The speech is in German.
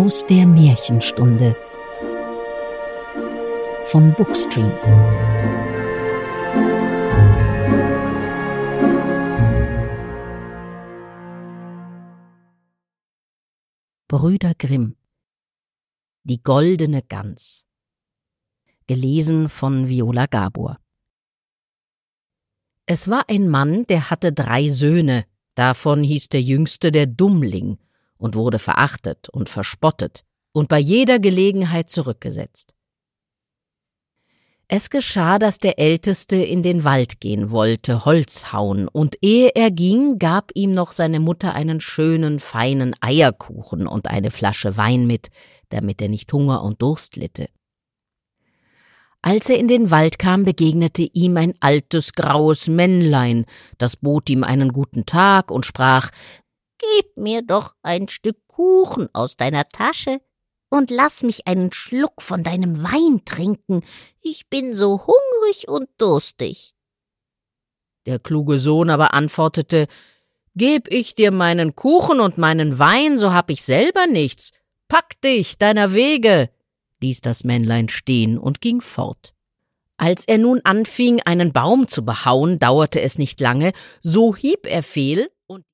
aus der Märchenstunde von Bookstream. Brüder Grimm. Die goldene Gans. Gelesen von Viola Gabor. Es war ein Mann, der hatte 3 Söhne, davon hieß der jüngste der Dummling und wurde verachtet und verspottet und bei jeder Gelegenheit zurückgesetzt. Es geschah, dass der Älteste in den Wald gehen wollte, Holz hauen, und ehe er ging, gab ihm noch seine Mutter einen schönen, feinen Eierkuchen und eine Flasche Wein mit, damit er nicht Hunger und Durst litte. Als er in den Wald kam, begegnete ihm ein altes, graues Männlein, das bot ihm einen guten Tag und sprach: »Gib mir doch ein Stück Kuchen aus deiner Tasche und lass mich einen Schluck von deinem Wein trinken. Ich bin so hungrig und durstig.« Der kluge Sohn aber antwortete: »Geb ich dir meinen Kuchen und meinen Wein, so hab ich selber nichts. Pack dich deiner Wege!« ließ das Männlein stehen und ging fort. Als er nun anfing, einen Baum zu behauen, dauerte es nicht lange, so hieb er fehl